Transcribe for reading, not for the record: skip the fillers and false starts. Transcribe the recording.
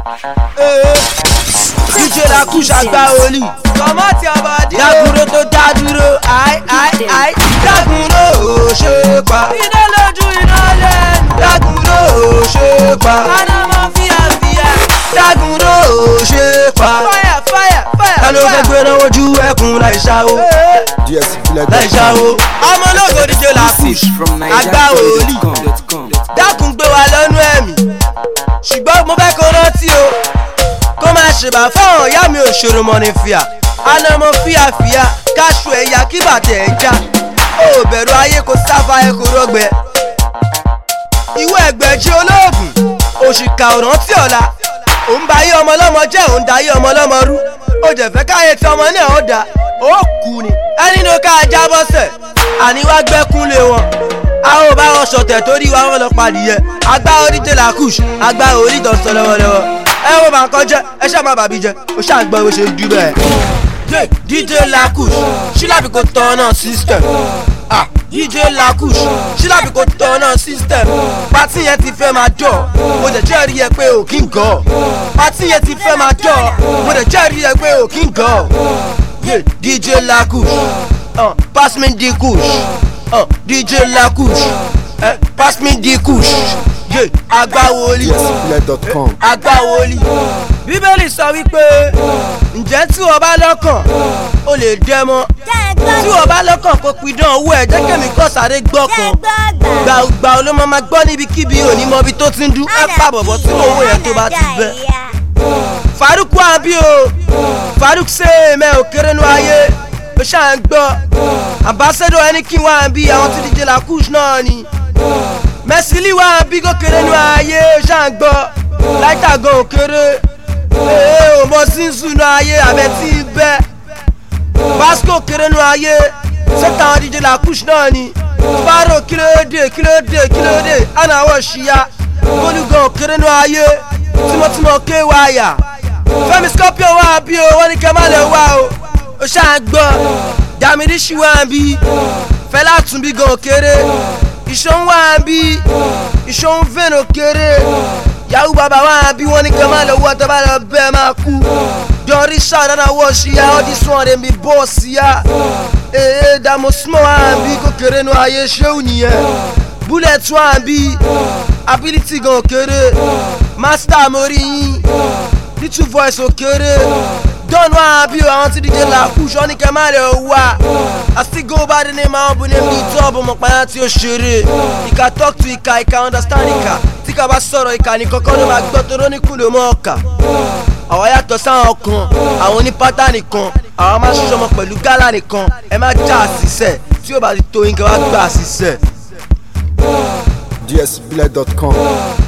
DJ Lakush àgbà olì. Kọ̀mọ́tì àbàdí. Daguro tó dá dúró. Ai. Daguro ò ṣe pa. Iná lójú iná lẹ́nu. Daguro ò ṣe pa. Aná máa fi àfíà. Daguro ò ṣe pa. Fire. Ta ló fẹ́ gbé náà wojú ẹkùn láì ṣáwó? Láì ṣáwó. Ọmọ ológo DJ Lakush àgbà olì. Dákun gbé wa lọ́nú ẹ̀mí. Ṣùgbọ́n mo fẹ́ kó rántí o. Kó máa ṣèbà fáwọn ìyá mi òṣèré mọ́ ní fìyà. Anamọ fíàfíà káṣù ẹ̀yà kí bàtẹ̀ ẹ̀ já. Ó bẹ̀rù ayé kò sáfà ẹ̀ kò rọgbẹ. Ìwọ ẹgbẹ̀jì olóògùn òṣìkà òrántí ọ̀la. Ò ń ba ayé ọmọ ọlọ́mọ jẹ́ òun da ayé ọmọ ọlọ́mọ rú. Ó jẹ̀ fẹ́ káyé tí ọmọ náà ó da. Ó kú ni. Ẹni ló ká ajá bọ́sẹ̀. Àníwá gbẹ́kún lé wọn. A ò bá wọn ṣọ̀tẹ̀ torí wa wọn lọ padìyẹ. Àgbà orí DJ Lakush àgbà orí ìdọ̀sọ̀ lọ́wọ́lọ́wọ́. Ẹ wo bá ń kọjá ẹ ṣáà má bàbí jẹ ó ṣáà gbọ́ bó ṣe dú bẹ́ẹ̀. DJ Lakush ṣílàbí kò tọ́nà system. DJ Lakush ṣílàbí kò tọ́nà system. Pátí yẹn ti fẹ́ máa jọ mo dẹ̀ jẹ́rìí ẹ pé ò kí ń gọ̀. Pátí yẹn ti fẹ́ máa jọ mo dẹ̀ jẹ́rìí ẹ pé ò kí ń gọ̀. DJ Lakush pass me the kush. DJ Lakush pass me the kush. Agbáwọlì Agbáwọlì. Bíbélì sọ wípé ǹjẹ́ tí wọ́n bá lọ́kàn o lè dẹ́ mọ́. Tí wọ́n bá lọ́kàn kó pidán owó ẹ̀ jẹ́ kẹ́mi kọ́ sáré gbọ́ kan. Gbàgbà ló máa gbọ́ níbikíbi òní mọ ibi tó ti ń dún. Ẹ pa bọ̀bọ̀ tí owó yẹn tó bá ti bẹ́. Faruk wà bí o Faruk ṣe mẹ́ òkèrè nú ayé ó ṣáà ń gbọ́. Ambassador ẹni kí wà bí àwọn tí DJ Lakush náà ni. Mẹ́sìlì wà bí gòkèrè nú ayé ṣàǹgbọ́ láìka gan òkèrè ò mọ sí sùnú ayé àbẹ̀ tí ń bẹ́. Basco kéré nú ayé sẹ́tà àwọn DJ Lakush náà ni. Faro kílódé ànáwọ̀ ṣìyà gbólúgan òkèrè nú ayé tímọ́tímọ́ ké wáyà. Fẹ́mi Scorpio wà bí o wọ́n ní kẹ́ má lè wá o ó ṣàǹgbọ́. Dàmídìṣì wà bí Fẹlá Túnbí gan òkèrè. Ìṣòun wà bí ìṣòun fẹ́ràn kéré. Yahoo bàbá wà bí wọ́n ní kẹ́ máa lọ wọ́ tó bá lọ bẹ́ẹ̀ máa kú. Jọrí ṣàdáná wọ́ ṣíyá all this one dem be boss ya. Dàmú small wà bí kò kéré nu ayé ṣéwù nìyẹn. Bullet wà bí ability gan kéré. Master mórí yín little voice òkèrè. Don wà bí àwọn tí DJ Lakush wọ́n ní kẹ́ máa lọ wá. I still go by the name of name the top ọmọ pàyà tí ó ṣeré. Ìkà talk to ìkà understand ìkà. Tí ká bá sọ̀rọ̀ ìkà ní kọ́kọ́ ló máa gbọ́ tó rónìkú ló mọ́ ọ̀kà. Àwọn yàtọ̀ sáwọn kan, àwọn onípátá nìkan, àwọn máa ṣọmọ pẹ̀lú gálà nìkan. Ẹ má já àṣìṣe tí ó bá ti tó yín kẹ́ wá gbà àṣìṣe. dsbile.com